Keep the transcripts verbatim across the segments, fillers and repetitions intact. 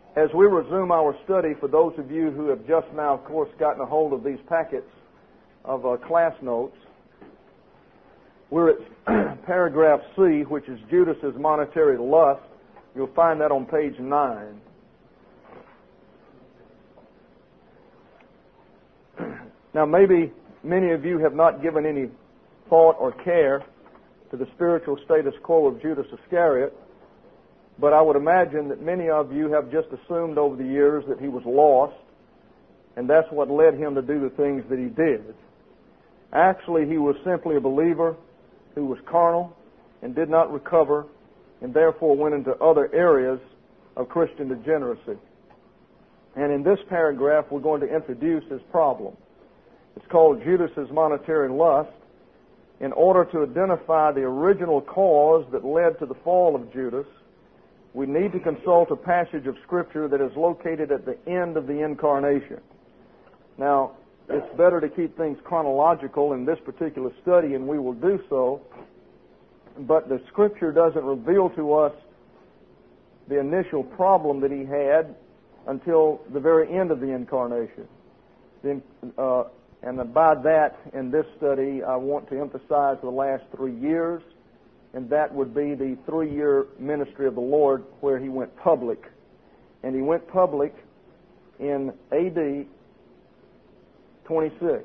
As we resume our study, for those of you who have just now, of course, gotten a hold of these packets of uh, class notes, we're at paragraph C, which is Judas's monetary lust. You'll find that on page nine. Now, maybe many of you have not given any thought or care to the spiritual status quo of Judas Iscariot, but I would imagine that many of you have just assumed over the years that he was lost, and that's what led him to do the things that he did. Actually, he was simply a believer who was carnal and did not recover, and therefore went into other areas of Christian degeneracy. And in this paragraph, we're going to introduce his problem. It's called Judas's monetary lust. In order to identify the original cause that led to the fall of Judas, we need to consult a passage of Scripture that is located at the end of the incarnation. Now, it's better to keep things chronological in this particular study, and we will do so, but the Scripture doesn't reveal to us the initial problem that he had until the very end of the incarnation. The, uh, and by that, in this study, I want to emphasize the last three years, and that would be the three-year ministry of the Lord where he went public. And he went public in A D twenty-six.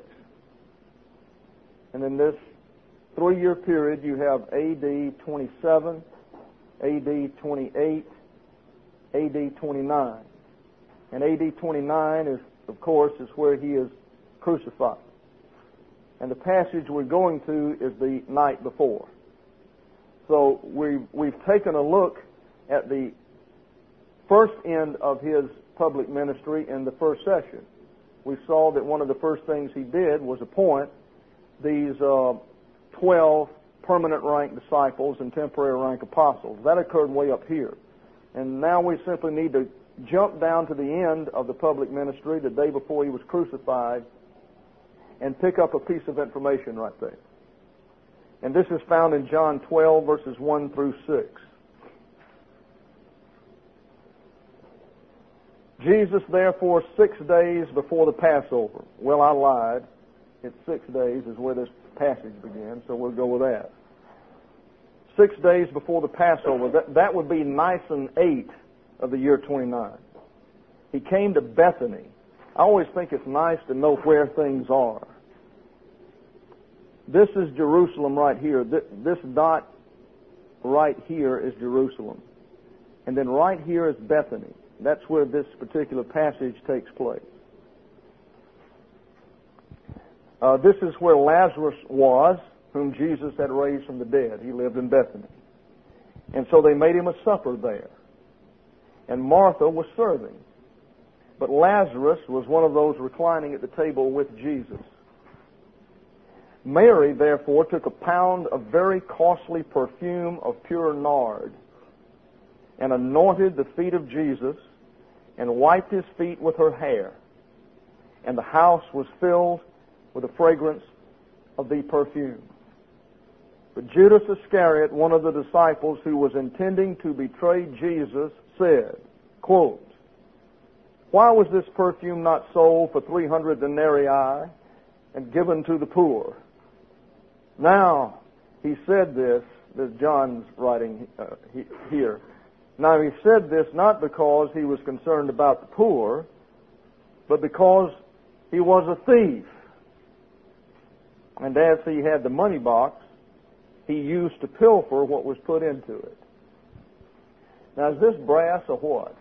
And in this three-year period, you have A D twenty-seven, A D twenty-eight, A D twenty-nine. And A D twenty-nine is, of course, is where he is crucified. And the passage we're going to is the night before. So we've, we've taken a look at the first end of his public ministry in the first session. We saw that one of the first things he did was appoint these uh, twelve permanent rank disciples and temporary rank apostles. That occurred way up here. And now we simply need to jump down to the end of the public ministry, the day before he was crucified, and pick up a piece of information right there. And this is found in John twelve, verses one through six. Jesus, therefore, six days before the Passover. Well, I lied. It's six days is where this passage begins, so we'll go with that. Six days before the Passover. That, that would be Nisan eight of the year twenty-nine. He came to Bethany. I always think it's nice to know where things are. This is Jerusalem right here. This dot right here is Jerusalem. And then right here is Bethany. That's where this particular passage takes place. Uh, this is where Lazarus was, whom Jesus had raised from the dead. He lived in Bethany. And so they made him a supper there. And Martha was serving. But Lazarus was one of those reclining at the table with Jesus. Mary, therefore, took a pound of very costly perfume of pure nard and anointed the feet of Jesus and wiped his feet with her hair. And the house was filled with the fragrance of the perfume. But Judas Iscariot, one of the disciples who was intending to betray Jesus, said, quote, "Why was this perfume not sold for three hundred denarii and given to the poor?" Now, he said this, this John's writing uh, he, here. Now, he said this not because he was concerned about the poor, but because he was a thief. And as he had the money box, he used to pilfer what was put into it. Now, is this brass or what?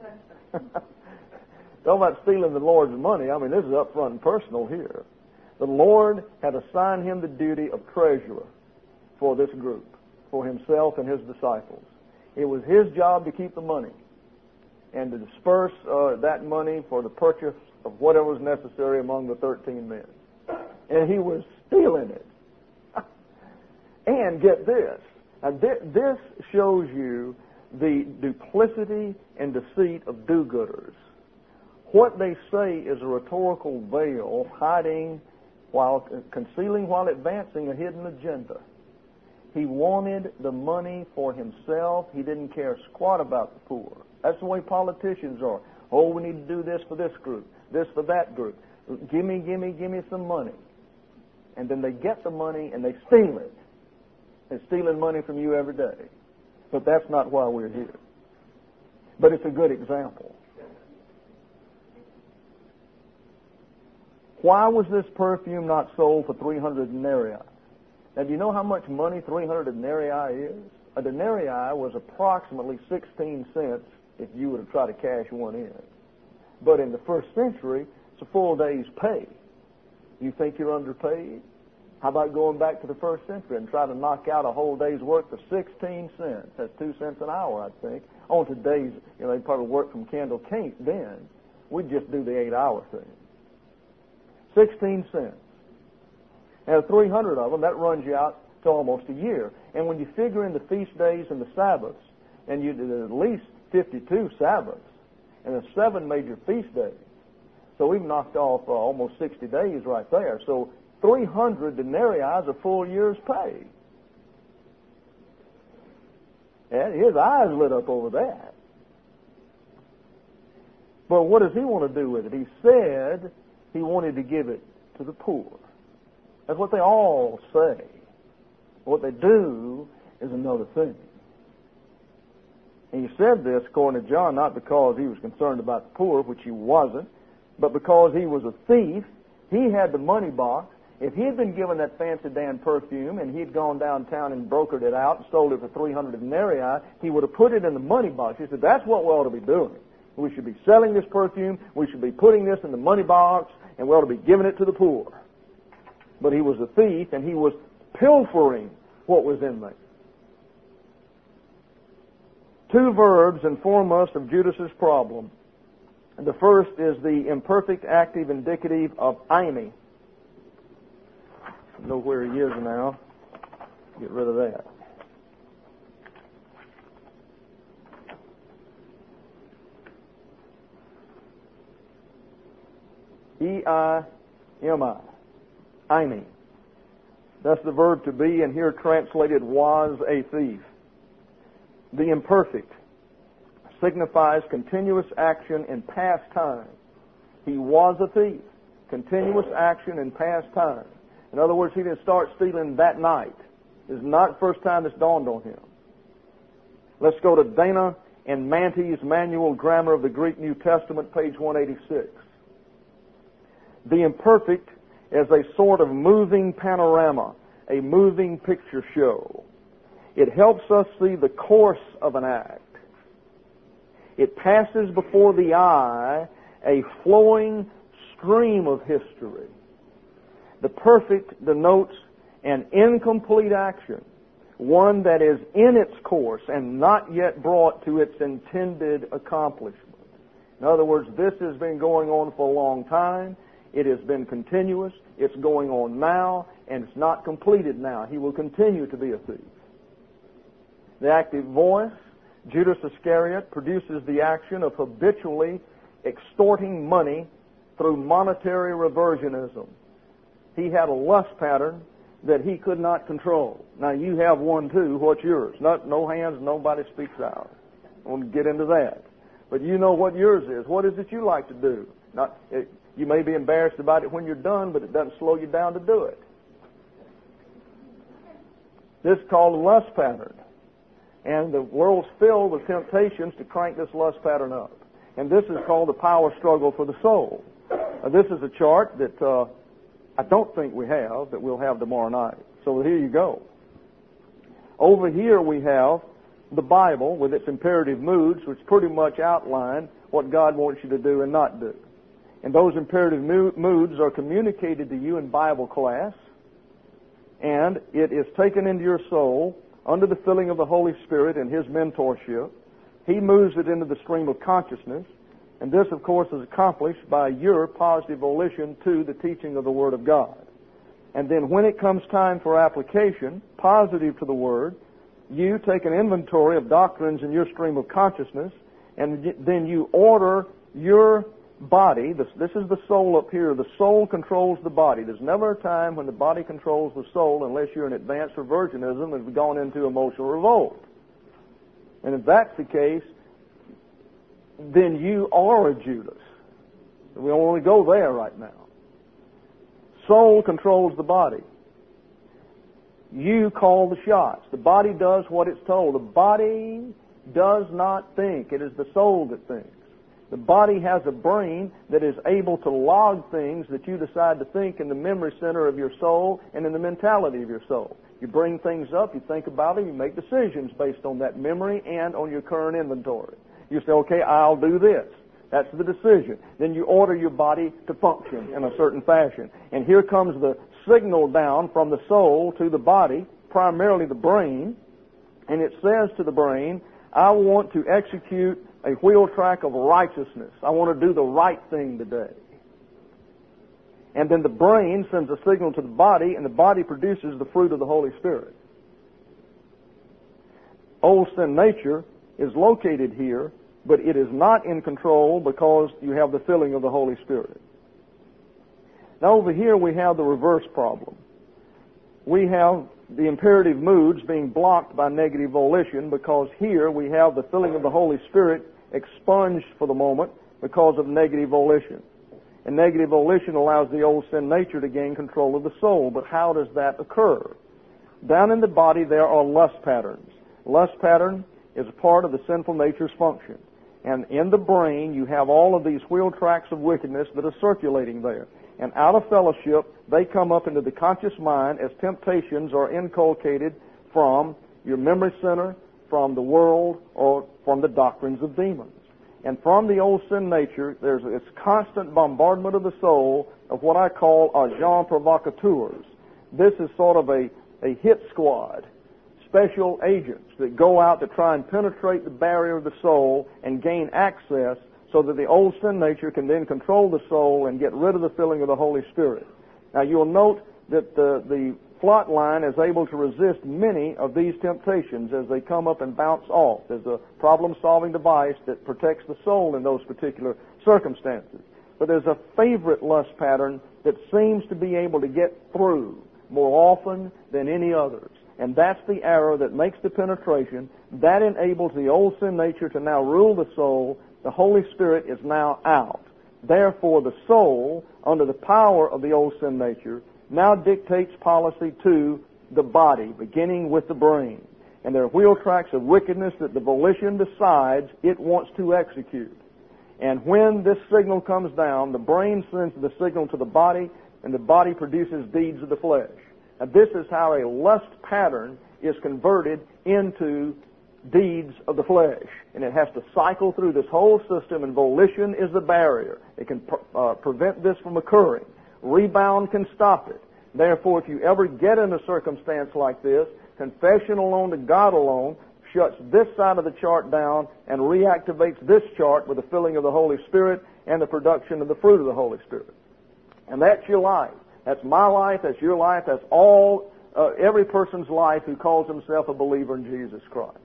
Talking about stealing the Lord's money, I mean, this is up front and personal here. The Lord had assigned him the duty of treasurer for this group, for himself and his disciples. It was his job to keep the money and to disperse uh, that money for the purchase of whatever was necessary among the thirteen men. And he was stealing it. And get this. Now, this shows you the duplicity and deceit of do-gooders. What they say is a rhetorical veil hiding while concealing while advancing a hidden agenda. He wanted the money for himself. He didn't care squat about the poor. That's the way politicians are. Oh, we need to do this for this group, this for that group. Give me, give me, give me some money. And then they get the money and they steal it. They're stealing money from you every day. But that's not why we're here. But it's a good example. Why was this perfume not sold for three hundred denarii? Now, do you know how much money three hundred denarii is? A denarii was approximately sixteen cents if you were to try to cash one in. But in the first century, it's a full day's pay. You think you're underpaid? How about going back to the first century and try to knock out a whole day's work for sixteen cents? That's two cents an hour, I think. On today's, you know, they probably work from candle cake then. We'd just do the eight-hour thing. sixteen cents. Now, three hundred of them, that runs you out to almost a year. And when you figure in the feast days and the Sabbaths, and you did at least fifty-two Sabbaths, and there's seven major feast days, so we've knocked off uh, almost sixty days right there. So three hundred denarii is a full year's pay. And his eyes lit up over that. But what does he want to do with it? He said he wanted to give it to the poor. That's what they all say. What they do is another thing. And he said this, according to John, not because he was concerned about the poor, which he wasn't, but because he was a thief. He had the money box. If he had been given that fancy Dan perfume and he'd gone downtown and brokered it out and sold it for three hundred denarii, he would have put it in the money box. He said, that's what we ought to be doing. We should be selling this perfume. We should be putting this in the money box, and we ought to be giving it to the poor. But he was a thief, and he was pilfering what was in there. Two verbs inform us of Judas's problem. The first is the imperfect active indicative of eimi. I know where he is now. Get rid of that. E I M I. Eimi. That's the verb to be, and here translated was a thief. The imperfect signifies continuous action in past time. He was a thief. Continuous action in past time. In other words, he didn't start stealing that night. This is not the first time this dawned on him. Let's go to Dana and Mante's Manual Grammar of the Greek New Testament, page one eighty-six. The imperfect is a sort of moving panorama, a moving picture show. It helps us see the course of an act. It passes before the eye a flowing stream of history. The perfect denotes an incomplete action, one that is in its course and not yet brought to its intended accomplishment. In other words, this has been going on for a long time. It has been continuous. It's going on now, and it's not completed now. He will continue to be a thief. The active voice, Judas Iscariot, produces the action of habitually extorting money through monetary reversionism. He had a lust pattern that he could not control. Now, you have one too. What's yours? Not, no hands, nobody speaks out. I want to get into that. But you know what yours is. What is it you like to do? Not, it, you may be embarrassed about it when you're done, but it doesn't slow you down to do it. This is called a lust pattern. And the world's filled with temptations to crank this lust pattern up. And this is called the power struggle for the soul. Uh, this is a chart that uh, I don't think we have, that we'll have tomorrow night. So here you go. Over here we have the Bible with its imperative moods, which pretty much outline what God wants you to do and not do. And those imperative moods are communicated to you in Bible class, and it is taken into your soul under the filling of the Holy Spirit and His mentorship. He moves it into the stream of consciousness, and this, of course, is accomplished by your positive volition to the teaching of the Word of God. And then when it comes time for application, positive to the Word, you take an inventory of doctrines in your stream of consciousness, and then you order your body. This, this is the soul up here. The soul controls the body. There's never a time when the body controls the soul unless you're in advanced reversionism and have gone into emotional revolt. And if that's the case, then you are a Judas. We don't want to go there right now. Soul controls the body. You call the shots. The body does what it's told. The body does not think. It is the soul that thinks. The body has a brain that is able to log things that you decide to think in the memory center of your soul and in the mentality of your soul. You bring things up, you think about it, you make decisions based on that memory and on your current inventory. You say, okay, I'll do this. That's the decision. Then you order your body to function in a certain fashion. And here comes the signal down from the soul to the body, primarily the brain, and it says to the brain, I want to execute a wheel track of righteousness. I want to do the right thing today. And then the brain sends a signal to the body, and the body produces the fruit of the Holy Spirit. Old sin nature is located here, but it is not in control because you have the filling of the Holy Spirit. Now over here we have the reverse problem. We have the imperative moods being blocked by negative volition because here we have the filling of the Holy Spirit expunged for the moment because of negative volition. And negative volition allows the old sin nature to gain control of the soul. But how does that occur? Down in the body there are lust patterns. Lust pattern is a part of the sinful nature's function. And in the brain you have all of these wheel tracks of wickedness that are circulating there. And out of fellowship, they come up into the conscious mind as temptations are inculcated from your memory center, from the world, or from the doctrines of demons. And from the old sin nature, there's this constant bombardment of the soul of what I call agents provocateurs. This is sort of a, a hit squad, special agents that go out to try and penetrate the barrier of the soul and gain access so that the old sin nature can then control the soul and get rid of the filling of the Holy Spirit. Now you'll note that the, the plot line is able to resist many of these temptations as they come up and bounce off. There's a problem-solving device that protects the soul in those particular circumstances. But there's a favorite lust pattern that seems to be able to get through more often than any others. And that's the arrow that makes the penetration. That enables the old sin nature to now rule the soul. The Holy Spirit is now out. Therefore, the soul, under the power of the old sin nature, now dictates policy to the body, beginning with the brain. And there are wheel tracks of wickedness that the volition decides it wants to execute. And when this signal comes down, the brain sends the signal to the body, and the body produces deeds of the flesh. Now, this is how a lust pattern is converted into deeds of the flesh. And it has to cycle through this whole system, and volition is the barrier. It can uh, prevent this from occurring. Rebound can stop it. Therefore, if you ever get in a circumstance like this, confession alone to God alone shuts this side of the chart down and reactivates this chart with the filling of the Holy Spirit and the production of the fruit of the Holy Spirit. And that's your life. That's my life. That's your life. That's all, uh, every person's life who calls himself a believer in Jesus Christ.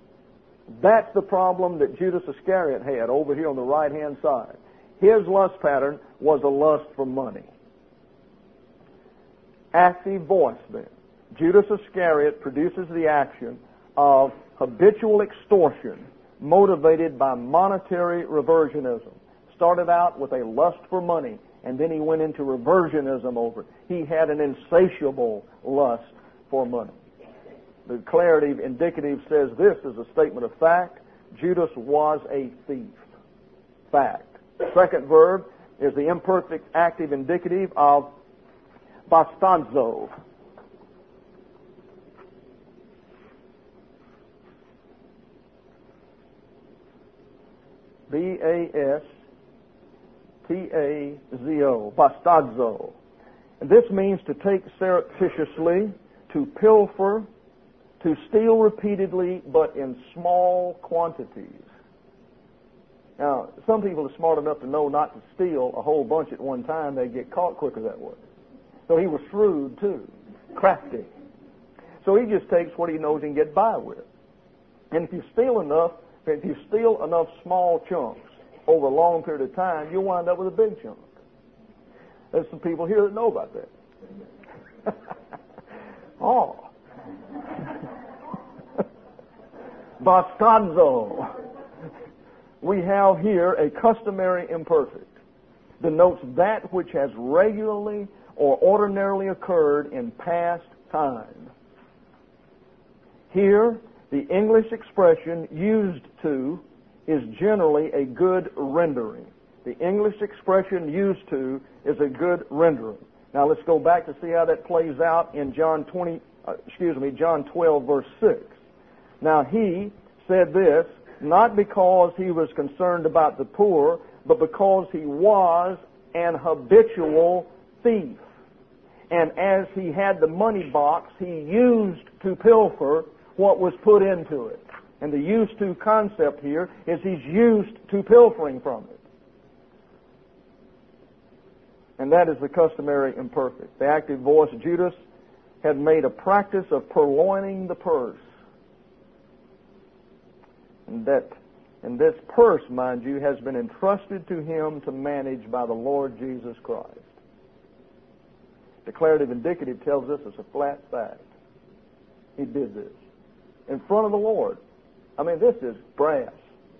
That's the problem that Judas Iscariot had over here on the right-hand side. His lust pattern was a lust for money. Active voice then. Judas Iscariot produces the action of habitual extortion motivated by monetary reversionism. Started out with a lust for money, and then he went into reversionism over it. He had an insatiable lust for money. The declarative indicative says this is a statement of fact. Judas was a thief. Fact. The second verb is the imperfect active indicative of bastadzo. B A S T A Z O. Bastadzo. And this means to take surreptitiously, to pilfer, to steal repeatedly, but in small quantities. Now, some people are smart enough to know not to steal a whole bunch at one time. They get caught quicker that way. So he was shrewd, too. Crafty. So he just takes what he knows he can get by with. And if you steal enough, if you steal enough small chunks over a long period of time, you'll wind up with a big chunk. There's some people here that know about that. Oh. Bastadzo. we have here a customary imperfect. Denotes that which has regularly or ordinarily occurred in past time. Here, the English expression used to is generally a good rendering. The English expression used to is a good rendering. Now let's go back to see how that plays out in John twenty, uh, excuse me, John twelve, verse six. Now he said this, not because he was concerned about the poor, but because he was an habitual thief. And as he had the money box, he used to pilfer what was put into it. And the used to concept here is he's used to pilfering from it. And that is the customary imperfect. The active voice, Judas, had made a practice of purloining the purse. And that, and this purse, mind you, has been entrusted to him to manage by the Lord Jesus Christ. Declarative indicative tells us it's a flat fact. He did this in front of the Lord. I mean, this is brass.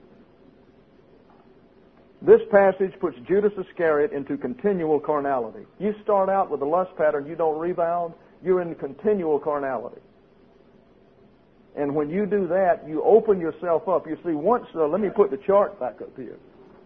This passage puts Judas Iscariot into continual carnality. You start out with a lust pattern, you don't rebound, you're in continual carnality. And when you do that, you open yourself up. You see, once, uh, let me put the chart back up here.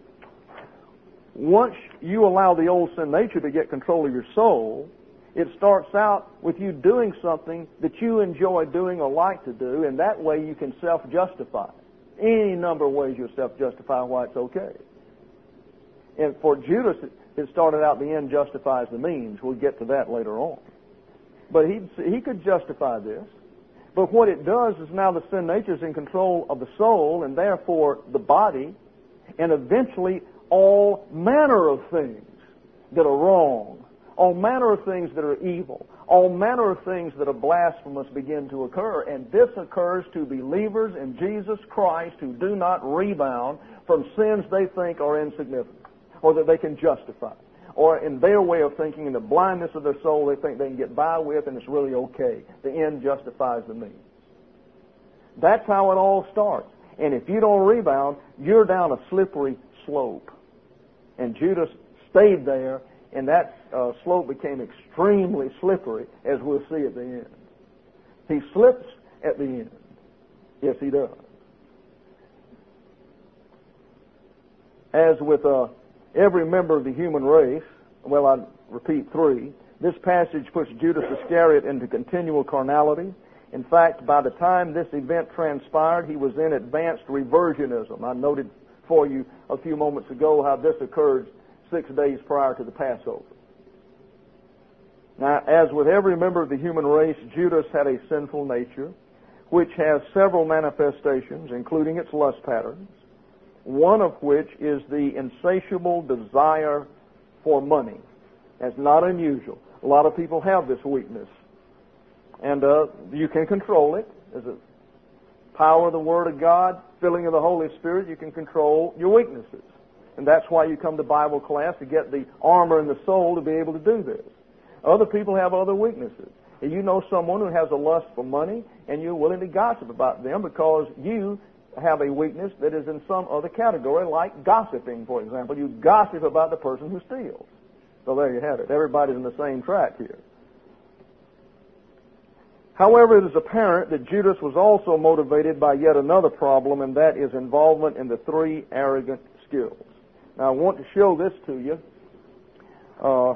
Once you allow the old sin nature to get control of your soul, it starts out with you doing something that you enjoy doing or like to do, and that way you can self-justify. Any number of ways you'll self-justify why it's okay. And for Judas, it started out the end justifies the means. We'll get to that later on. But he he could justify this. But what it does is now the sin nature is in control of the soul and therefore the body, and eventually all manner of things that are wrong, all manner of things that are evil, all manner of things that are blasphemous begin to occur. And this occurs to believers in Jesus Christ who do not rebound from sins they think are insignificant or that they can justify. Or in their way of thinking, in the blindness of their soul, they think they can get by with and it's really okay. The end justifies the means. That's how it all starts. And if you don't rebound, you're down a slippery slope. And Judas stayed there, and that uh, slope became extremely slippery, as we'll see at the end. He slips at the end. Yes, he does. As with uh, every member of the human race, well, I repeat three, this passage puts Judas Iscariot into continual carnality. In fact, by the time this event transpired, he was in advanced reversionism. I noted for you a few moments ago how this occurred six days prior to the Passover. Now, as with every member of the human race, Judas had a sinful nature, which has several manifestations, including its lust patterns, one of which is the insatiable desire for money. That's not unusual. A lot of people have this weakness. And uh, you can control it. As a power of the Word of God, filling of the Holy Spirit, you can control your weaknesses. And that's why you come to Bible class, to get the armor in the soul to be able to do this. Other people have other weaknesses. And you know someone who has a lust for money, and you're willing to gossip about them because you have a weakness that is in some other category, like gossiping, for example. You gossip about the person who steals. So there you have it. Everybody's in the same track here. However, it is apparent that Judas was also motivated by yet another problem, and that is involvement in the three arrogant skills. Now, I want to show this to you. Uh,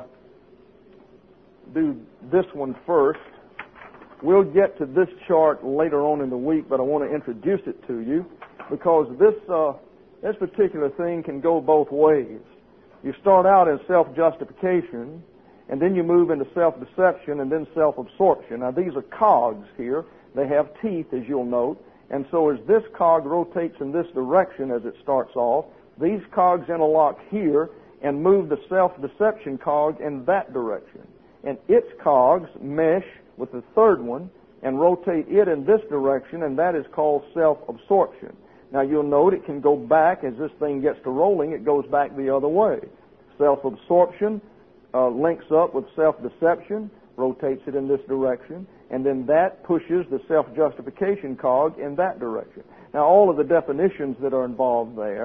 do this one first. We'll get to this chart later on in the week, but I want to introduce it to you because this uh, this particular thing can go both ways. You start out as self-justification, and then you move into self-deception and then self-absorption. Now, these are cogs here. They have teeth, as you'll note. And so as this cog rotates in this direction as it starts off, these cogs interlock here and move the self-deception cog in that direction. And its cogs mesh with the third one and rotate it in this direction, and that is called self-absorption. Now, you'll note it can go back. As this thing gets to rolling, it goes back the other way. Self-absorption uh, links up with self-deception, rotates it in this direction, and then that pushes the self-justification cog in that direction. Now, all of the definitions that are involved there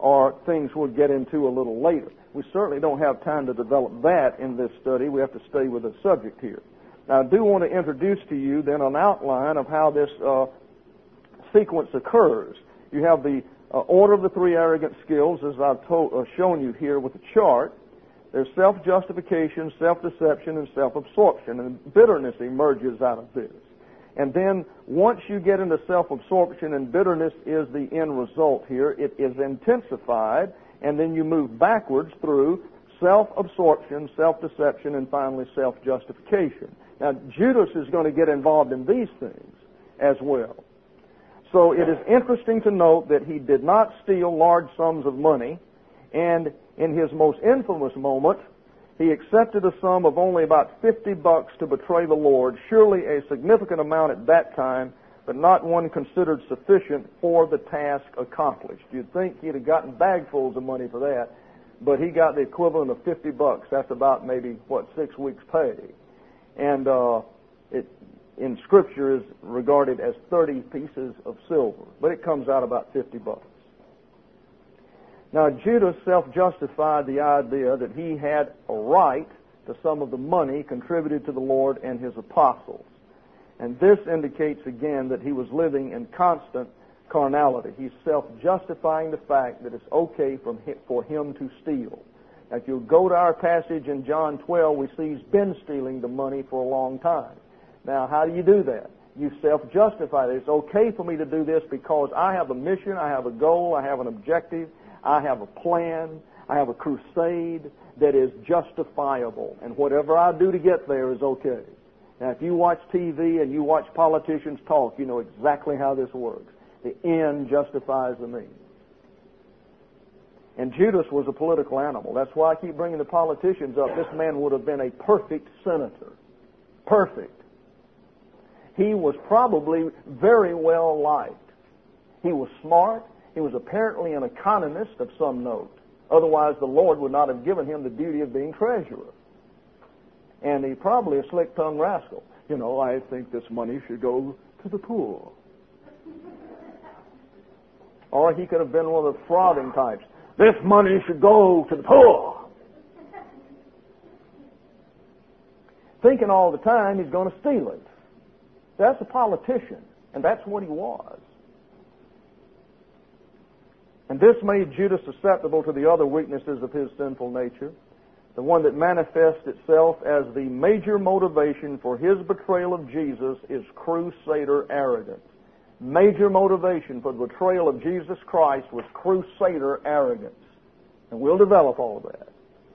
are things we'll get into a little later. We certainly don't have time to develop that in this study. We have to stay with the subject here. Now, I do want to introduce to you then an outline of how this uh, sequence occurs. You have the uh, order of the three arrogant skills, as I've told, uh, shown you here with the chart. There's self-justification, self-deception, and self-absorption, and bitterness emerges out of this. And then once you get into self-absorption, and bitterness is the end result here, it is intensified, and then you move backwards through self-absorption, self-deception, and finally self-justification. Now, Judas is going to get involved in these things as well. So it is interesting to note that he did not steal large sums of money, and in his most infamous moment, he accepted a sum of only about fifty bucks to betray the Lord, surely a significant amount at that time, but not one considered sufficient for the task accomplished. You'd think he'd have gotten bagfuls of money for that, but he got the equivalent of fifty bucks. That's about maybe, what, six weeks' pay. And uh, it, in Scripture, is regarded as thirty pieces of silver, but it comes out about fifty bucks. Now, Judas self-justified the idea that he had a right to some of the money contributed to the Lord and His apostles. And this indicates again that he was living in constant carnality. He's self-justifying the fact that it's okay for him to steal. Now, if you'll go to our passage in John twelve, we see he's been stealing the money for a long time. Now, how do you do that? You self-justify it. It's okay for me to do this because I have a mission, I have a goal, I have an objective, I have a plan, I have a crusade that is justifiable, and whatever I do to get there is okay. Now, if you watch T V and you watch politicians talk, you know exactly how this works. The end justifies the means. And Judas was a political animal. That's why I keep bringing the politicians up. This man would have been a perfect senator. Perfect. He was probably very well liked. He was smart. He was apparently an economist of some note. Otherwise, the Lord would not have given him the duty of being treasurer. And he probably a slick-tongued rascal. You know, I think this money should go to the poor. Or he could have been one of the frothing types. This money should go to the poor. Thinking all the time he's going to steal it. That's a politician, and that's what he was. And this made Judas susceptible to the other weaknesses of his sinful nature, the one that manifests itself as the major motivation for his betrayal of Jesus is crusader arrogance. Major motivation for the betrayal of Jesus Christ was crusader arrogance. And we'll develop all of that.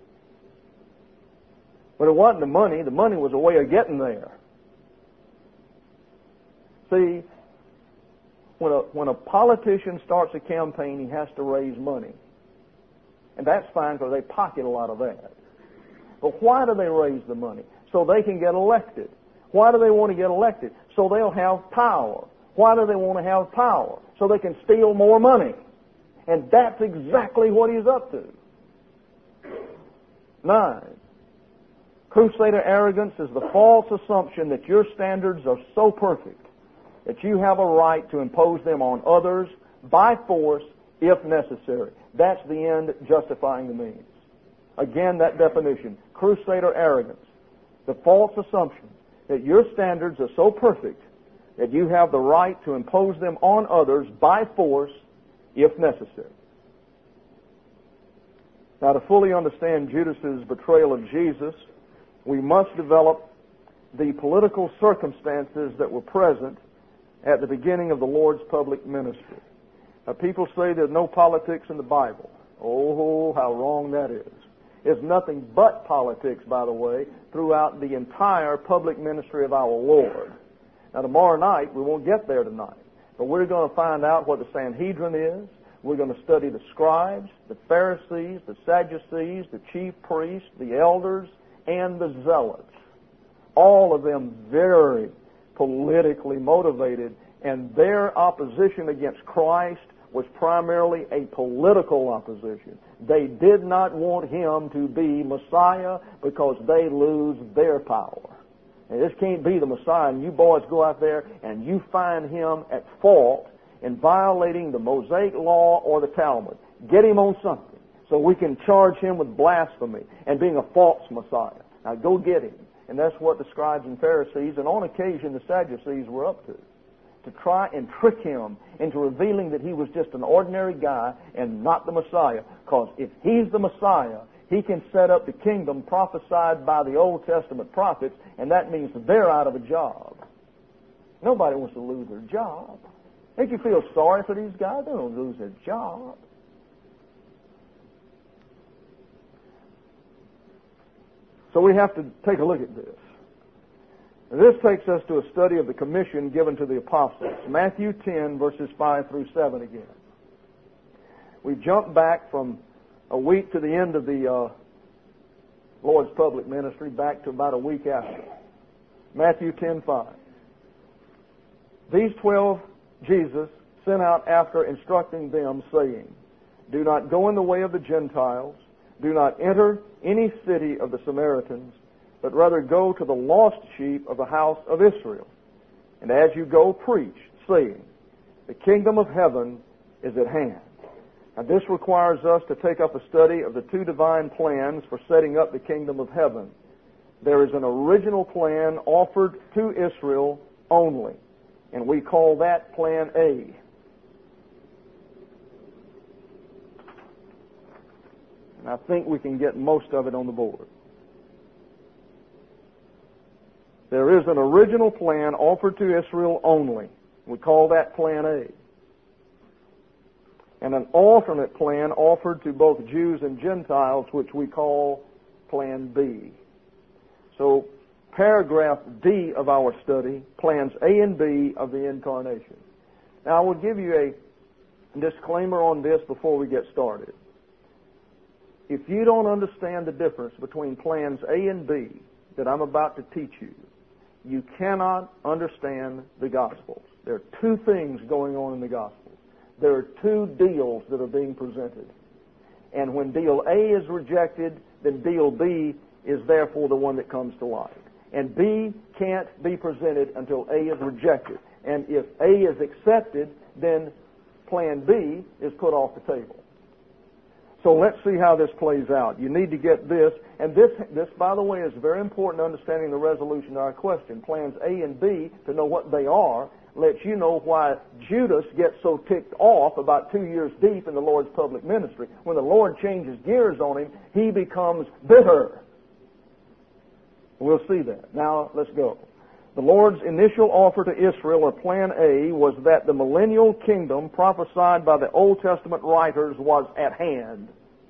But it wasn't the money. The money was a way of getting there. See, when a, when a politician starts a campaign, he has to raise money. And that's fine because they pocket a lot of that. But why do they raise the money? So they can get elected. Why do they want to get elected? So they'll have power. Why do they want to have power? So they can steal more money. And that's exactly what he's up to. Nine. Crusader arrogance is the false assumption that your standards are so perfect that you have a right to impose them on others by force if necessary. That's the end justifying the means. Again, that definition. Crusader arrogance. The false assumption that your standards are so perfect that you have the right to impose them on others by force if necessary. Now, to fully understand Judas's betrayal of Jesus, we must develop the political circumstances that were present at the beginning of the Lord's public ministry. Now, people say there's no politics in the Bible. Oh, how wrong that is. There's nothing but politics, by the way, throughout the entire public ministry of our Lord. Now, tomorrow night, we won't get there tonight, but we're going to find out what the Sanhedrin is. We're going to study the scribes, the Pharisees, the Sadducees, the chief priests, the elders, and the zealots. All of them very politically motivated, and their opposition against Christ was primarily a political opposition. They did not want him to be Messiah because they lose their power. And this can't be the Messiah, and you boys go out there and you find him at fault in violating the Mosaic law or the Talmud. get him on something so we can charge him with blasphemy and being a false Messiah. Now go get him. And that's what the scribes and Pharisees, and on occasion the Sadducees, were up to. To try and trick him into revealing that he was just an ordinary guy and not the Messiah. Because if he's the Messiah, he can set up the kingdom prophesied by the Old Testament prophets, and that means they're out of a job. Nobody wants to lose their job. Make you feel sorry for these guys? They don't lose their job. So we have to take a look at this. And this takes us to a study of the commission given to the apostles. Matthew ten, verses five through seven again. We jump back from a week to the end of the uh, Lord's public ministry, back to about a week after. Matthew ten five. These twelve Jesus sent out after instructing them, saying, do not go in the way of the Gentiles, do not enter any city of the Samaritans, but rather go to the lost sheep of the house of Israel. And as you go, preach, saying, the kingdom of heaven is at hand. Now this requires us to take up a study of the two divine plans for setting up the kingdom of heaven. There is an original plan offered to Israel only, and we call that Plan A. And I think we can get most of it on the board. There is an original plan offered to Israel only. We call that Plan A. And an alternate plan offered to both Jews and Gentiles, which we call Plan B. So, paragraph D of our study, plans A and B of the incarnation. Now, I will give you a disclaimer on this before we get started. If you don't understand the difference between plans A and B that I'm about to teach you, you cannot understand the Gospels. There are two things going on in the Gospels. There are two deals that are being presented. And when deal A is rejected, then deal B is therefore the one that comes to light. And B can't be presented until A is rejected. And if A is accepted, then Plan B is put off the table. So let's see how this plays out. You need to get this, and this, this, by the way, is very important to understanding the resolution to our question. Plans A and B, to know what they are, lets you know why Judas gets so ticked off about two years deep in the Lord's public ministry. When the Lord changes gears on him, he becomes bitter. We'll see that. Now, let's go. The Lord's initial offer to Israel, or Plan A, was that the millennial kingdom prophesied by the Old Testament writers was at hand.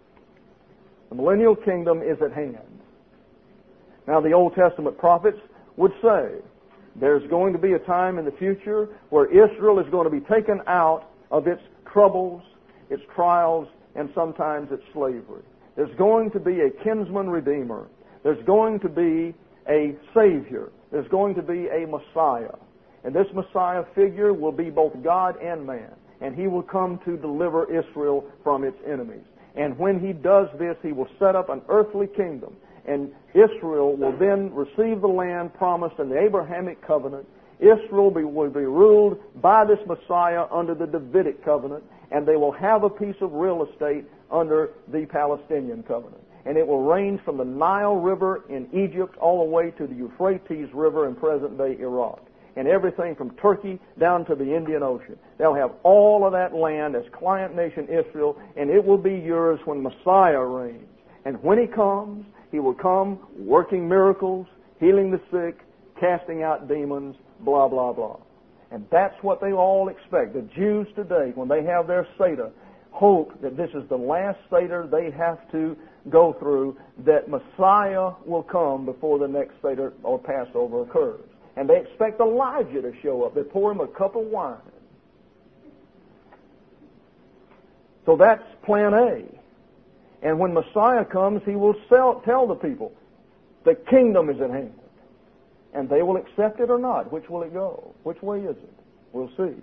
The millennial kingdom is at hand. Now, the Old Testament prophets would say there's going to be a time in the future where Israel is going to be taken out of its troubles, its trials, and sometimes its slavery. There's going to be a kinsman redeemer. There's going to be a Savior. There's going to be a Messiah. And this Messiah figure will be both God and man. And he will come to deliver Israel from its enemies. And when he does this, he will set up an earthly kingdom. And Israel will then receive the land promised in the Abrahamic covenant. Israel be, will be ruled by this Messiah under the Davidic covenant. And they will have a piece of real estate under the Palestinian covenant. And it will range from the Nile River in Egypt all the way to the Euphrates River in present-day Iraq. And everything from Turkey down to the Indian Ocean. They'll have all of that land as client nation Israel, and it will be yours when Messiah reigns. And when he comes, he will come working miracles, healing the sick, casting out demons, blah, blah, blah. And that's what they all expect. The Jews today, when they have their Seder, hope that this is the last Seder they have to go through, that Messiah will come before the next Seder or Passover occurs. And they expect Elijah to show up. They pour him a cup of wine. So that's Plan A. And when Messiah comes, he will sell, tell the people, the kingdom is at hand. And they will accept it or not. Which will it go? Which way is it? We'll see.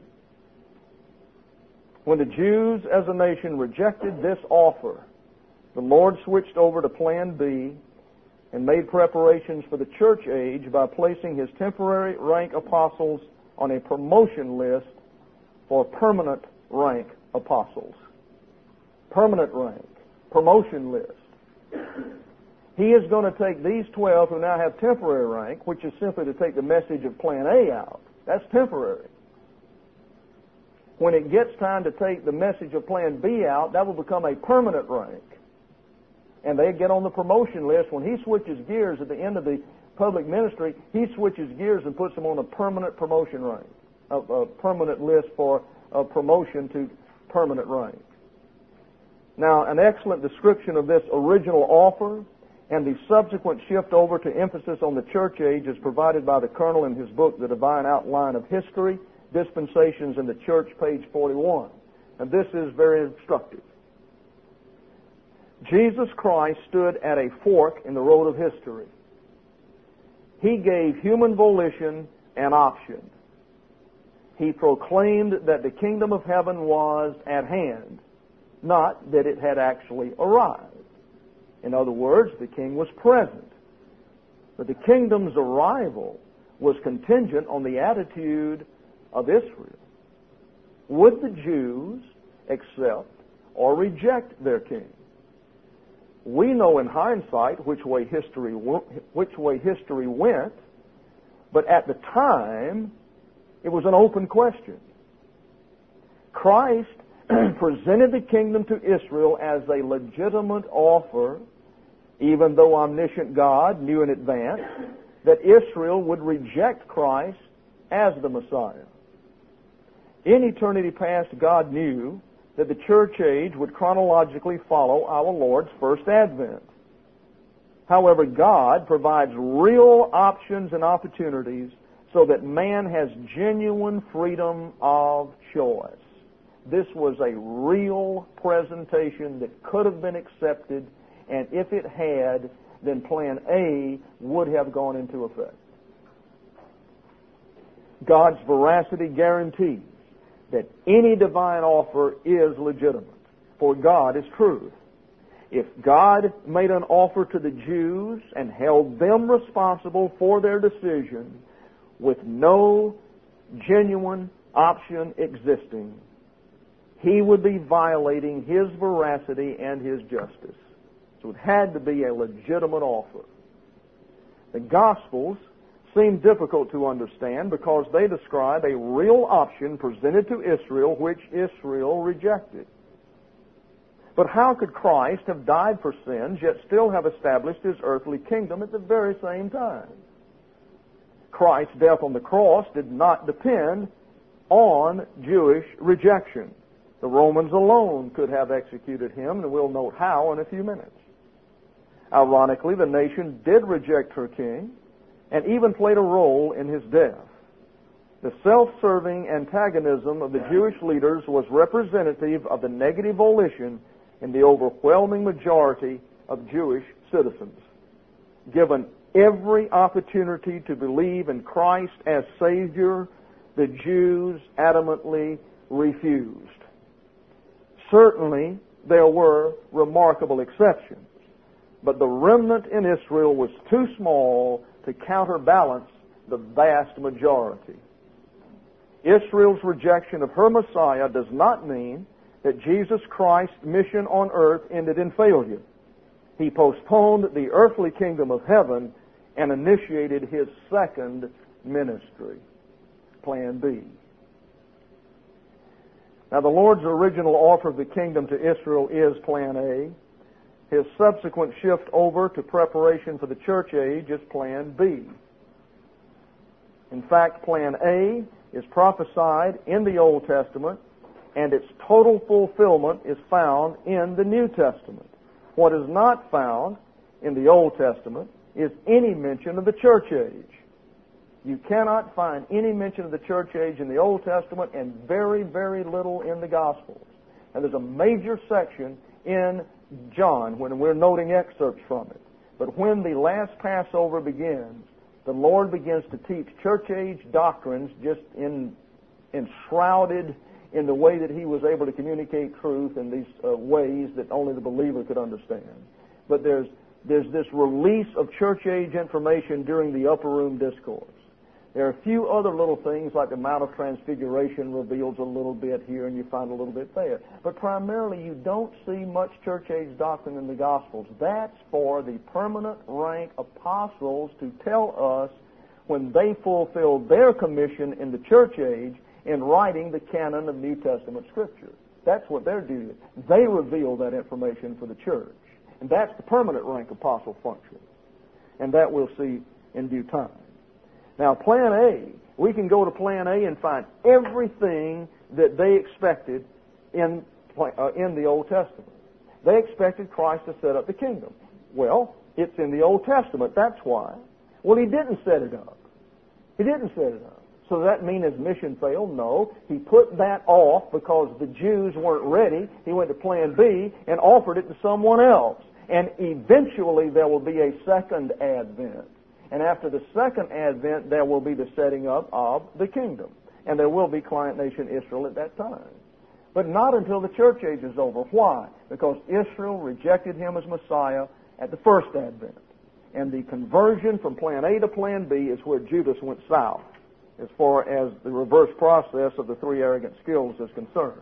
When the Jews as a nation rejected this offer, the Lord switched over to Plan B and made preparations for the church age by placing his temporary rank apostles on a promotion list for permanent rank apostles. permanent rank, promotion list. He is going to take these twelve who now have temporary rank, which is simply to take the message of Plan A out. That's temporary. When it gets time to take the message of Plan B out, that will become a permanent rank. And they get on the promotion list. When he switches gears at the end of the public ministry, he switches gears and puts them on a permanent promotion rank, a, a permanent list for a promotion to permanent rank. Now, an excellent description of this original offer and the subsequent shift over to emphasis on the church age is provided by the Colonel in his book, The Divine Outline of History, Dispensations in the Church, page forty-one. And this is very instructive. Jesus Christ stood at a fork in the road of history. He gave human volition an option. He proclaimed that the kingdom of heaven was at hand, not that it had actually arrived. In other words, the king was present. But the kingdom's arrival was contingent on the attitude of Israel. Would the Jews accept or reject their king? We know in hindsight which way history which way history went, but at the time it was an open question. Christ presented the kingdom to Israel as a legitimate offer, even though omniscient God knew in advance that Israel would reject Christ as the Messiah. In eternity past, God knew that the church age would chronologically follow our Lord's first advent. However, God provides real options and opportunities so that man has genuine freedom of choice. This was a real presentation that could have been accepted, and if it had, then Plan A would have gone into effect. God's veracity guarantees that any divine offer is legitimate, for God is truth. If God made an offer to the Jews and held them responsible for their decision with no genuine option existing, He would be violating His veracity and His justice. So it had to be a legitimate offer. The Gospels seem difficult to understand because they describe a real option presented to Israel which Israel rejected. But how could Christ have died for sins yet still have established His earthly kingdom at the very same time? Christ's death on the cross did not depend on Jewish rejection. The Romans alone could have executed Him, and we'll note how in a few minutes. Ironically, the nation did reject her king, and even played a role in his death. The self-serving antagonism of the Jewish leaders was representative of the negative volition in the overwhelming majority of Jewish citizens. Given every opportunity to believe in Christ as Savior, the Jews adamantly refused. Certainly, there were remarkable exceptions, but the remnant in Israel was too small to counterbalance the vast majority. Israel's rejection of her Messiah does not mean that Jesus Christ's mission on earth ended in failure. He postponed the earthly kingdom of heaven and initiated His second ministry, Plan B. Now, the Lord's original offer of the kingdom to Israel is Plan A. His subsequent shift over to preparation for the church age is Plan B. In fact, Plan A is prophesied in the Old Testament, and its total fulfillment is found in the New Testament. What is not found in the Old Testament is any mention of the church age. You cannot find any mention of the church age in the Old Testament, and very, very little in the Gospels. And there's a major section in John when we're noting excerpts from it. But when the last Passover begins, the Lord begins to teach church age doctrines just in enshrouded in the way that He was able to communicate truth in these uh, ways that only the believer could understand. But there's there's this release of church age information during the upper room discourse. There are a few other little things like the Mount of Transfiguration reveals a little bit here and you find a little bit there. But primarily you don't see much church age doctrine in the Gospels. That's for the permanent rank apostles to tell us when they fulfilled their commission in the church age in writing the canon of New Testament Scripture. That's what their duty is. They reveal that information for the church. And that's the permanent rank apostle function. And that we'll see in due time. Now, Plan A, we can go to Plan A and find everything that they expected in, uh, in the Old Testament. They expected Christ to set up the kingdom. Well, it's in the Old Testament, that's why. Well, he didn't set it up. He didn't set it up. So does that mean his mission failed? No. He put that off because the Jews weren't ready. He went to Plan B and offered it to someone else. And eventually there will be a second advent. And after the second advent, there will be the setting up of the kingdom. And there will be client nation Israel at that time. But not until the church age is over. Why? Because Israel rejected him as Messiah at the first advent. And the conversion from Plan A to Plan B is where Judas went south, as far as the reverse process of the three arrogant skills is concerned.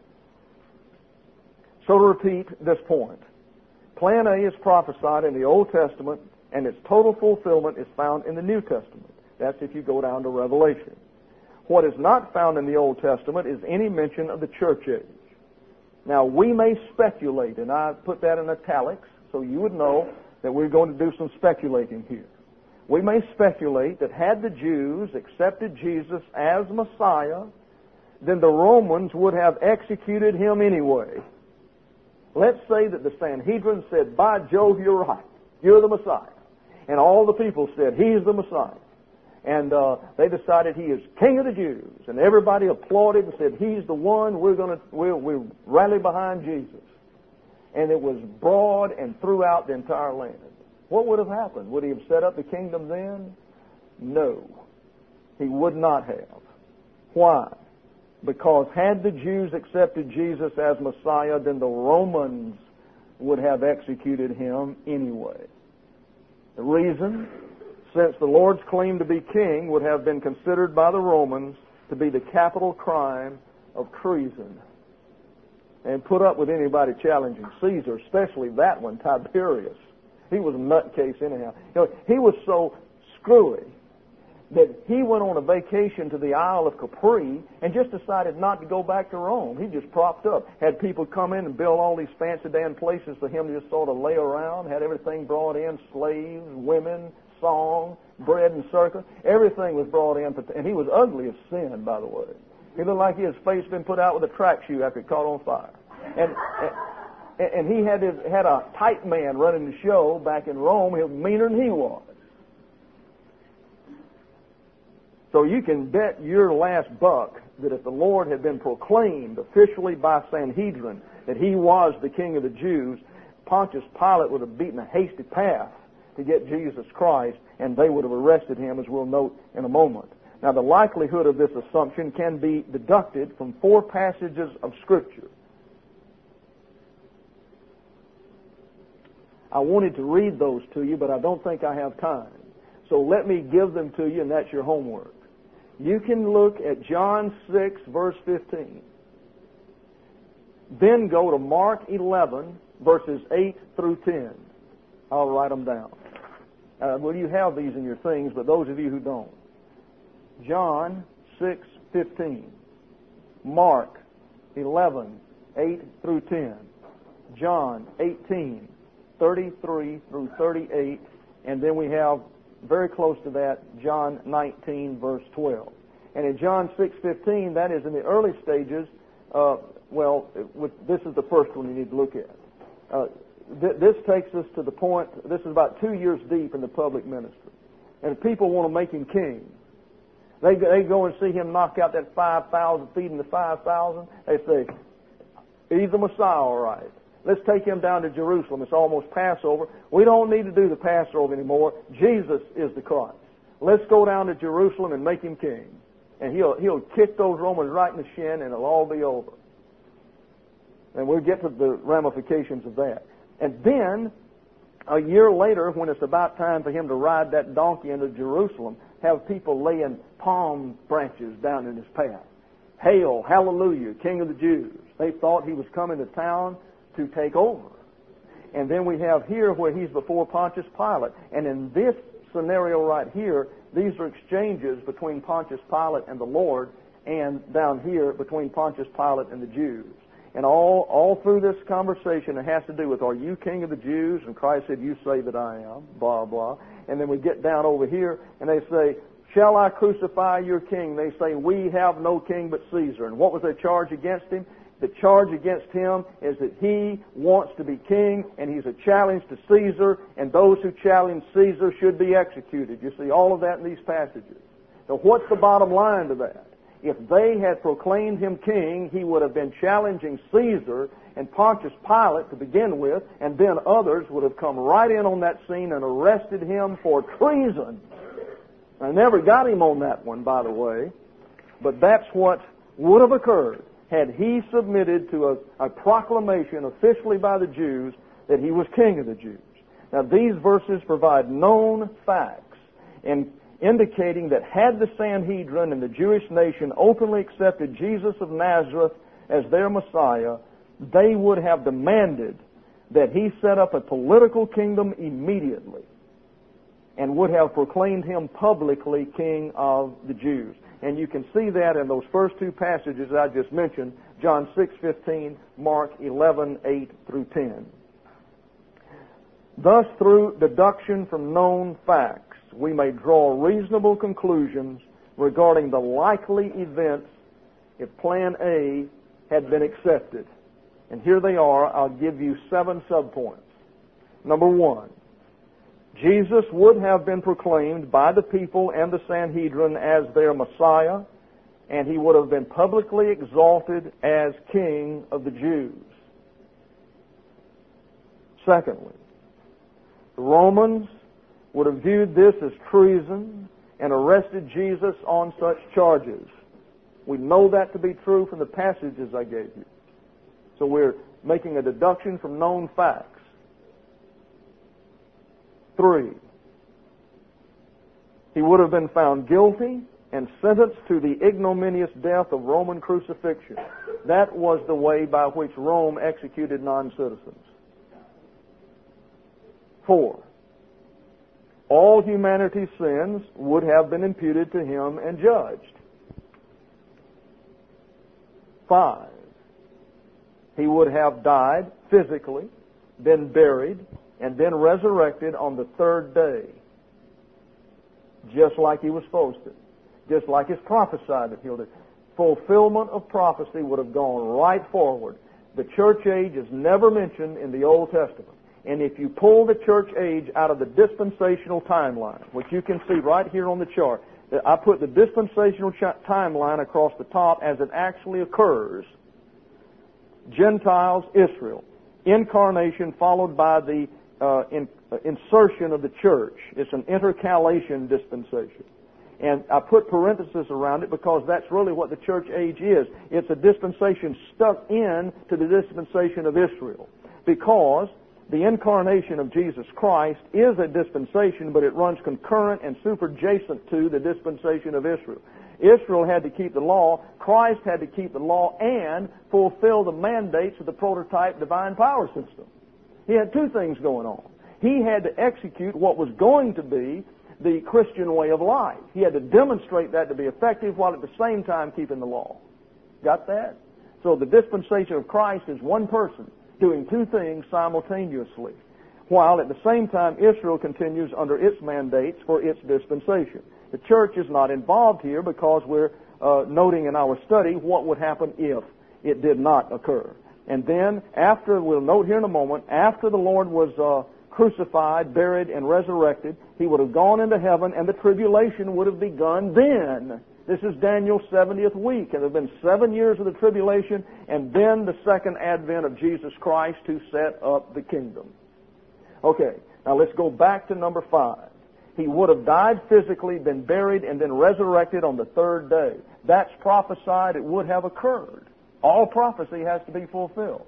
So to repeat this point, Plan A is prophesied in the Old Testament, and its total fulfillment is found in the New Testament. That's if you go down to Revelation. What is not found in the Old Testament is any mention of the church age. Now, we may speculate, and I put that in italics so you would know that we're going to do some speculating here. We may speculate that had the Jews accepted Jesus as Messiah, then the Romans would have executed him anyway. Let's say that the Sanhedrin said, by Jove, you're right. You're the Messiah. And all the people said, he's the Messiah. And uh, they decided he is King of the Jews. And everybody applauded and said, he's the one. We're going to we'll, we'll rally behind Jesus. And it was broad and throughout the entire land. What would have happened? Would he have set up the kingdom then? No. He would not have. Why? Because had the Jews accepted Jesus as Messiah, then the Romans would have executed him anyway. The reason? Since the Lord's claim to be king would have been considered by the Romans to be the capital crime of treason. And put up with anybody challenging Caesar, especially that one, Tiberius. He was a nutcase anyhow. You know, he was so screwy that he went on a vacation to the Isle of Capri and just decided not to go back to Rome. He just propped up. Had people come in and build all these fancy damn places for him to just sort of lay around. Had everything brought in, slaves, women, song, bread and circus. Everything was brought in. And he was ugly as sin, by the way. He looked like his face had been put out with a track shoe after it caught on fire. And, and, and he had his, had a type man running the show back in Rome. He was meaner than he was. So you can bet your last buck that if the Lord had been proclaimed officially by Sanhedrin that he was the King of the Jews, Pontius Pilate would have beaten a hasty path to get Jesus Christ, and they would have arrested him, as we'll note in a moment. Now, the likelihood of this assumption can be deducted from four passages of Scripture. I wanted to read those to you, but I don't think I have time. So let me give them to you, and that's your homework. You can look at John six, verse fifteen. Then go to Mark eleven, verses eight through ten. I'll write them down. Uh, well, you have these in your things, but those of you who don't. John six, fifteen. Mark eleven, eight through ten. John eighteen, thirty-three through thirty-eight. And then we have, very close to that, John nineteen, verse twelve. And in John six fifteen, that is in the early stages, uh, well, with, this is the first one you need to look at. Uh, th- this takes us to the point, this is about two years deep in the public ministry. And people want to make him king. They, they go and see him knock out that five thousand, feeding the five thousand. They say, he's the Messiah, all right. Let's take him down to Jerusalem. It's almost Passover. We don't need to do the Passover anymore. Jesus is the Christ. Let's go down to Jerusalem and make him king. And he'll, he'll kick those Romans right in the shin and it'll all be over. And we'll get to the ramifications of that. And then, a year later, when it's about time for him to ride that donkey into Jerusalem, have people laying palm branches down in his path. Hail, hallelujah, King of the Jews. They thought he was coming to town to take over. And then we have here where he's before Pontius Pilate. And in this scenario right here, these are exchanges between Pontius Pilate and the Lord, and down here between Pontius Pilate and the Jews. And all, all through this conversation, it has to do with, are you King of the Jews? And Christ said, you say that I am, blah, blah. And then we get down over here, and they say, shall I crucify your king? They say, we have no king but Caesar. And what was their charge against him? The charge against him is that he wants to be king, and he's a challenge to Caesar, and those who challenge Caesar should be executed. You see all of that in these passages. So what's the bottom line to that? If they had proclaimed him king, he would have been challenging Caesar and Pontius Pilate to begin with, and then others would have come right in on that scene and arrested him for treason. I never got him on that one, by the way, but that's what would have occurred had he submitted to a, a proclamation officially by the Jews that he was king of the Jews. Now, these verses provide known facts and indicating that had the Sanhedrin and the Jewish nation openly accepted Jesus of Nazareth as their Messiah, they would have demanded that he set up a political kingdom immediately and would have proclaimed him publicly king of the Jews. And you can see that in those first two passages I just mentioned, John six fifteen, Mark eleven eight through ten. Thus, through deduction from known facts, we may draw reasonable conclusions regarding the likely events if Plan A had been accepted. And here they are. I'll give you seven subpoints. Number one, Jesus would have been proclaimed by the people and the Sanhedrin as their Messiah, and he would have been publicly exalted as King of the Jews. Secondly, the Romans would have viewed this as treason and arrested Jesus on such charges. We know that to be true from the passages I gave you. So we're making a deduction from known facts. Three, he would have been found guilty and sentenced to the ignominious death of Roman crucifixion. That was the way by which Rome executed non-citizens. Four, all humanity's sins would have been imputed to him and judged. Five, he would have died physically, been buried, and been resurrected on the third day, just like he was supposed to, just like it's prophesied that he'll do. Fulfillment of prophecy would have gone right forward. The church age is never mentioned in the Old Testament. And if you pull the church age out of the dispensational timeline, which you can see right here on the chart, I put the dispensational ch- timeline across the top as it actually occurs. Gentiles, Israel. Incarnation followed by the uh, in, uh, insertion of the church. It's an intercalation dispensation. And I put parentheses around it because that's really what the church age is. It's a dispensation stuck in to the dispensation of Israel. Because the incarnation of Jesus Christ is a dispensation, but it runs concurrent and superjacent to the dispensation of Israel. Israel had to keep the law, Christ had to keep the law and fulfill the mandates of the prototype divine power system. He had two things going on. He had to execute what was going to be the Christian way of life. He had to demonstrate that to be effective while at the same time keeping the law. Got that? So the dispensation of Christ is one person doing two things simultaneously, while at the same time Israel continues under its mandates for its dispensation. The church is not involved here because we're uh, noting in our study what would happen if it did not occur. And then after, we'll note here in a moment, after the Lord was uh, crucified, buried, and resurrected, he would have gone into heaven and the tribulation would have begun then. This is Daniel's seventieth week, and there have been seven years of the tribulation, and then the second advent of Jesus Christ to set up the kingdom. Okay, now let's go back to number five. He would have died physically, been buried, and then resurrected on the third day. That's prophesied. It would have occurred. All prophecy has to be fulfilled.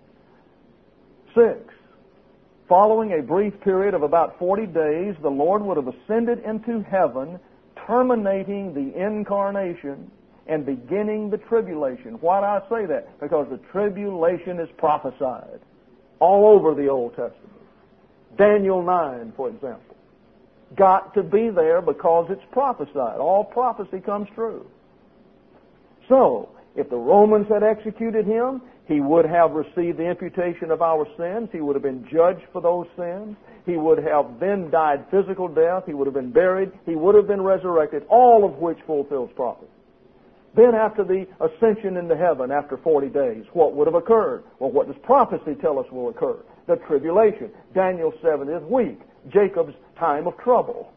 Six, following a brief period of about forty days, the Lord would have ascended into heaven terminating the incarnation and beginning the tribulation. Why do I say that? Because the tribulation is prophesied all over the Old Testament. Daniel nine, for example, got to be there because it's prophesied. All prophecy comes true. So, if the Romans had executed him, he would have received the imputation of our sins. He would have been judged for those sins. He would have then died physical death. He would have been buried. He would have been resurrected, all of which fulfills prophecy. Then after the ascension into heaven, after forty days, what would have occurred? Well, what does prophecy tell us will occur? The tribulation. Daniel's seventieth week. Jacob's time of trouble.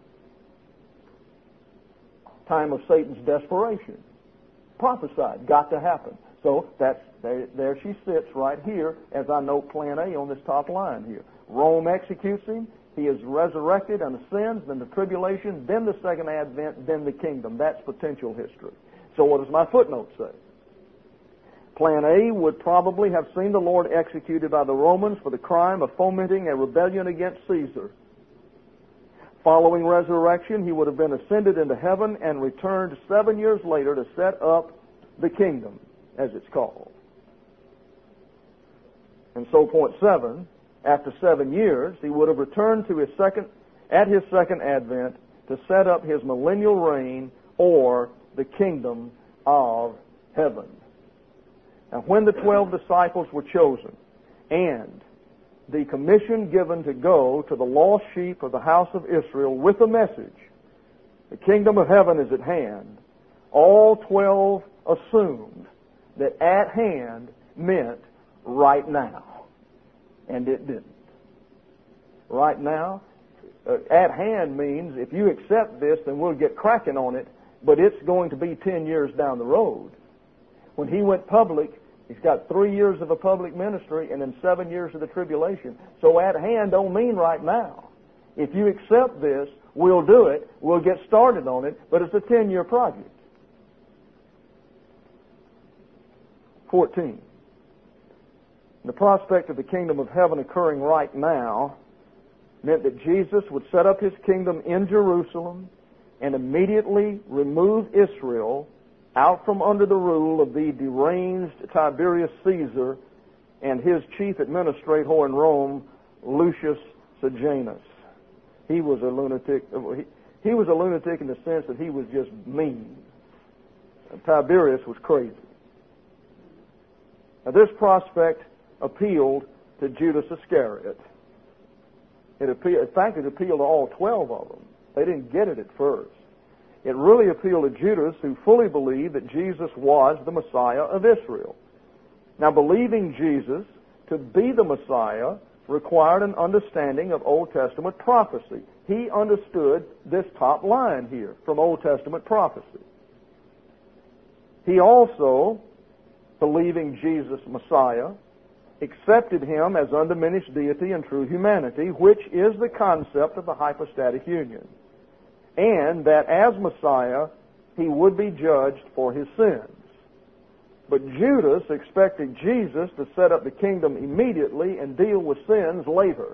Time of Satan's desperation. Prophesied. Got to happen. So that's there, there she sits right here as I note plan A on this top line here. Rome executes him. He is resurrected and ascends, then the tribulation, then the second advent, then the kingdom. That's potential history. So what does my footnote say? Plan A would probably have seen the Lord executed by the Romans for the crime of fomenting a rebellion against Caesar. Following resurrection, he would have been ascended into heaven and returned seven years later to set up the kingdom, as it's called. And so point seven, after seven years, he would have returned to his second, at his second advent to set up his millennial reign or the kingdom of heaven. Now, when the twelve disciples were chosen and the commission given to go to the lost sheep of the house of Israel with a message, the kingdom of heaven is at hand, all twelve assumed that at hand meant right now. And it didn't. Right now, uh, at hand means if you accept this, then we'll get cracking on it, but it's going to be ten years down the road. When he went public, he's got three years of a public ministry and then seven years of the tribulation. So at hand don't mean right now. If you accept this, we'll do it, we'll get started on it, but it's a ten-year project. fourteen. The prospect of the kingdom of heaven occurring right now meant that Jesus would set up his kingdom in Jerusalem and immediately remove Israel out from under the rule of the deranged Tiberius Caesar and his chief administrator in Rome, Lucius Sejanus. He was a lunatic. He, he was a lunatic in the sense that he was just mean. And Tiberius was crazy. Now, this prospect appealed to Judas Iscariot. It appealed, in fact, it appealed to all twelve of them. They didn't get it at first. It really appealed to Judas, who fully believed that Jesus was the Messiah of Israel. Now, believing Jesus to be the Messiah required an understanding of Old Testament prophecy. He understood this top line here from Old Testament prophecy. He also, believing Jesus Messiah, accepted him as undiminished deity and true humanity, which is the concept of the hypostatic union, and that as Messiah, he would be judged for his sins. But Judas expected Jesus to set up the kingdom immediately and deal with sins later.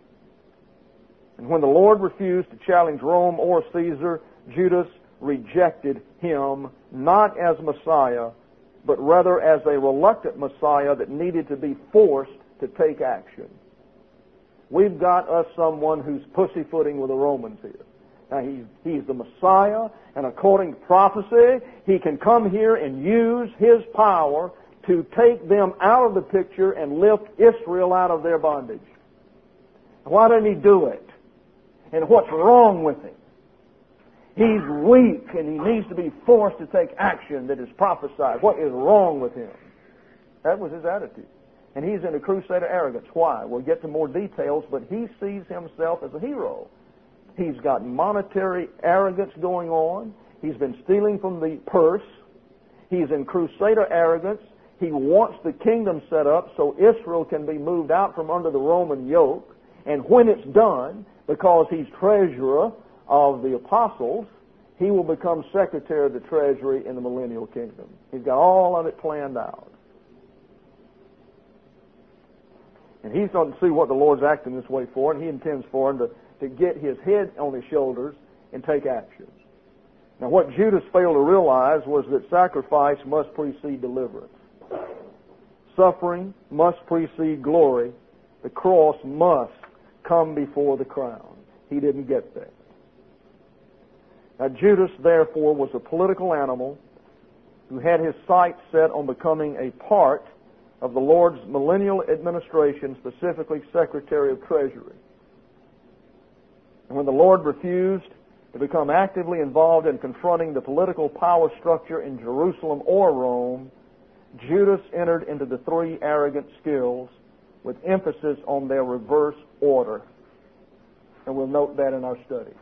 And when the Lord refused to challenge Rome or Caesar, Judas rejected him not as Messiah, but rather as a reluctant Messiah that needed to be forced to take action. We've got us someone who's pussyfooting with the Romans here. Now, he's, he's the Messiah, and according to prophecy, he can come here and use his power to take them out of the picture and lift Israel out of their bondage. Why doesn't he do it? And what's wrong with him? He's weak, and he needs to be forced to take action that is prophesied. What is wrong with him? That was his attitude. And he's in a crusade of arrogance. Why? We'll get to more details, but he sees himself as a hero. He's got monetary arrogance going on. He's been stealing from the purse. He's in crusader arrogance. He wants the kingdom set up so Israel can be moved out from under the Roman yoke. And when it's done, because he's treasurer of the apostles, he will become secretary of the treasury in the millennial kingdom. He's got all of it planned out. And he's going to see what the Lord's acting this way for, and he intends for him to, to get his head on his shoulders and take action. Now, what Judas failed to realize was that sacrifice must precede deliverance. Suffering must precede glory. The cross must come before the crown. He didn't get there. Now, Judas, therefore, was a political animal who had his sights set on becoming a part of the Lord's millennial administration, specifically Secretary of Treasury. And when the Lord refused to become actively involved in confronting the political power structure in Jerusalem or Rome, Judas entered into the three arrogant skills with emphasis on their reverse order. And we'll note that in our study.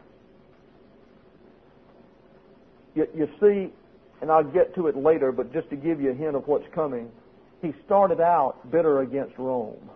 You, you see, and I'll get to it later, but just to give you a hint of what's coming, he started out bitter against Rome.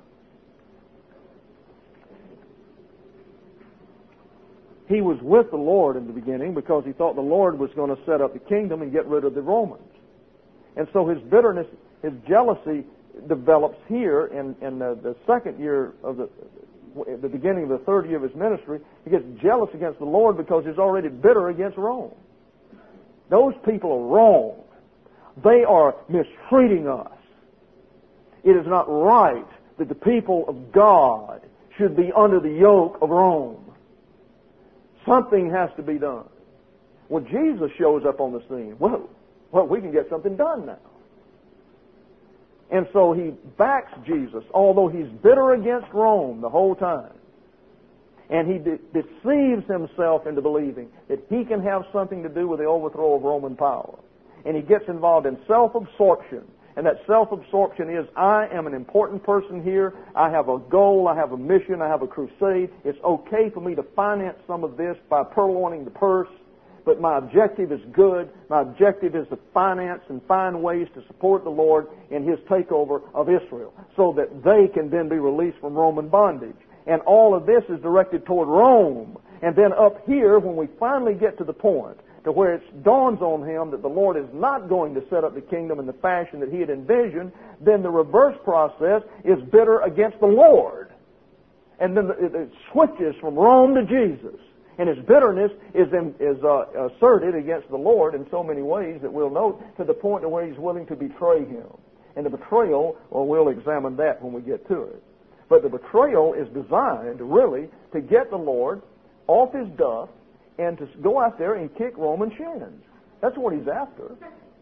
He was with the Lord in the beginning because he thought the Lord was going to set up the kingdom and get rid of the Romans. And so his bitterness, his jealousy develops here in, in the, the second year of the, the beginning of the third year of his ministry. He gets jealous against the Lord because he's already bitter against Rome. Those people are wrong. They are mistreating us. It is not right that the people of God should be under the yoke of Rome. Something has to be done. Well, Jesus shows up on the scene. Whoa, well, we can get something done now. And so he backs Jesus, although he's bitter against Rome the whole time. And he de- deceives himself into believing that he can have something to do with the overthrow of Roman power. And he gets involved in self-absorption. And that self-absorption is, I am an important person here. I have a goal. I have a mission. I have a crusade. It's okay for me to finance some of this by purloining the purse. But my objective is good. My objective is to finance and find ways to support the Lord in His takeover of Israel so that they can then be released from Roman bondage. And all of this is directed toward Rome. And then up here, when we finally get to the point to where it dawns on him that the Lord is not going to set up the kingdom in the fashion that he had envisioned, then the reverse process is bitter against the Lord. And then it switches from Rome to Jesus. And his bitterness is, in, is uh, asserted against the Lord in so many ways that we'll note, to the point to where he's willing to betray him. And the betrayal, well, we'll examine that when we get to it. But the betrayal is designed, really, to get the Lord off his duff and to go out there and kick Roman shins. That's what he's after.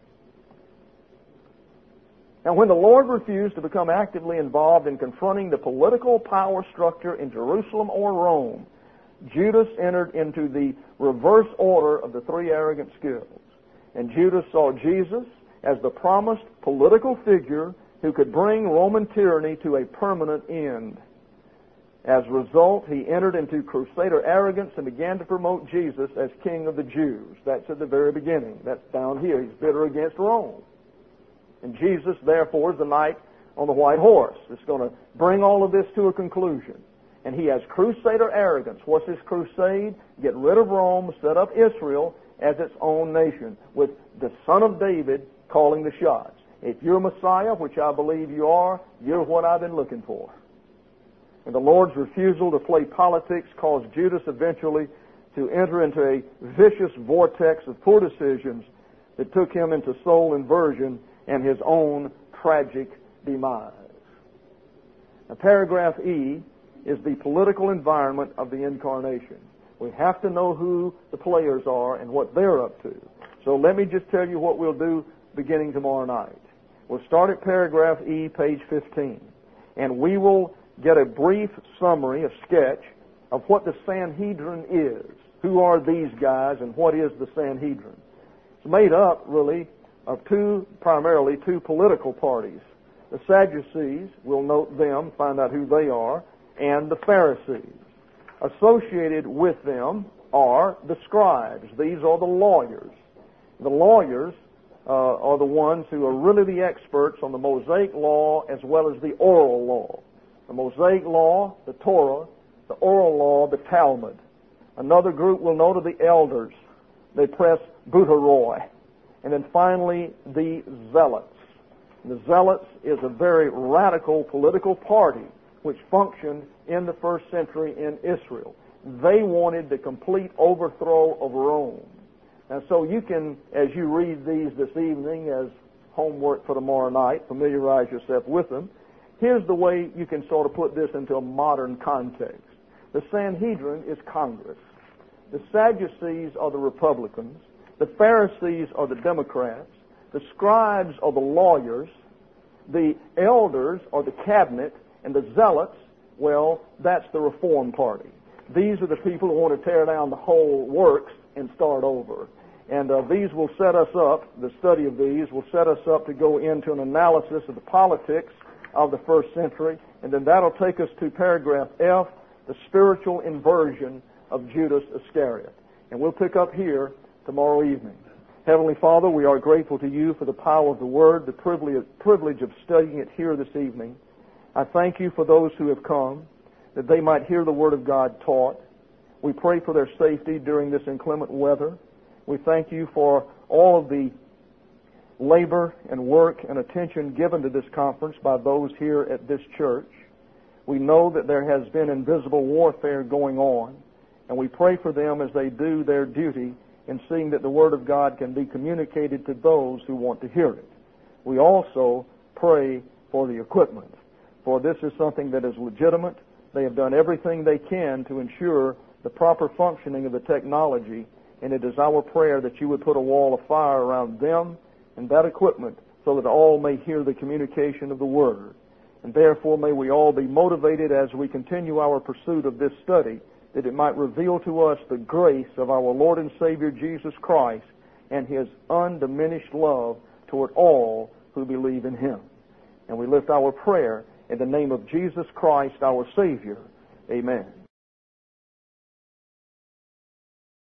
Now, when the Lord refused to become actively involved in confronting the political power structure in Jerusalem or Rome, Judas entered into the reverse order of the three arrogant skills. And Judas saw Jesus as the promised political figure who could bring Roman tyranny to a permanent end. As a result, he entered into crusader arrogance and began to promote Jesus as King of the Jews. That's at the very beginning. That's down here. He's bitter against Rome. And Jesus, therefore, is the knight on the white horse. It's going to bring all of this to a conclusion. And he has crusader arrogance. What's his crusade? Get rid of Rome, set up Israel as its own nation, with the son of David calling the shots. If you're Messiah, which I believe you are, you're what I've been looking for. And the Lord's refusal to play politics caused Judas eventually to enter into a vicious vortex of poor decisions that took him into soul inversion and his own tragic demise. Now, paragraph E is the political environment of the incarnation. We have to know who the players are and what they're up to. So let me just tell you what we'll do beginning tomorrow night. We'll start at paragraph E, page fifteen, and we will get a brief summary, a sketch, of what the Sanhedrin is. Who are these guys and what is the Sanhedrin? It's made up, really, of two, primarily two political parties. The Sadducees, we'll note them, find out who they are, and the Pharisees. Associated with them are the scribes. These are the lawyers. The lawyers uh, are the ones who are really the experts on the Mosaic law as well as the oral law. The Mosaic law, the Torah, the oral law, the Talmud. Another group we'll note are the elders. They press Buteroi. And then finally, the Zealots. And the Zealots is a very radical political party which functioned in the first century in Israel. They wanted the complete overthrow of Rome. And so you can, as you read these this evening as homework for tomorrow night, familiarize yourself with them. Here's the way you can sort of put this into a modern context. The Sanhedrin is Congress. The Sadducees are the Republicans. The Pharisees are the Democrats. The scribes are the lawyers. The elders are the cabinet. And the zealots, well, that's the Reform Party. These are the people who want to tear down the whole works and start over. And uh, these will set us up, the study of these will set us up to go into an analysis of the politics of the first century. And then that'll take us to paragraph F, the spiritual inversion of Judas Iscariot. And we'll pick up here tomorrow evening. Heavenly Father, we are grateful to you for the power of the Word, the privilege, privilege of studying it here this evening. I thank you for those who have come, that they might hear the Word of God taught. We pray for their safety during this inclement weather. We thank you for all of the labor and work and attention given to this conference by those here at this church. We know that there has been invisible warfare going on, and we pray for them as they do their duty in seeing that the Word of God can be communicated to those who want to hear it. We also pray for the equipment, for this is something that is legitimate. They have done everything they can to ensure the proper functioning of the technology, and it is our prayer that you would put a wall of fire around them and that equipment so that all may hear the communication of the Word. And therefore may we all be motivated as we continue our pursuit of this study, that it might reveal to us the grace of our Lord and Savior Jesus Christ and His undiminished love toward all who believe in Him. And we lift our prayer in the name of Jesus Christ, our Savior. Amen.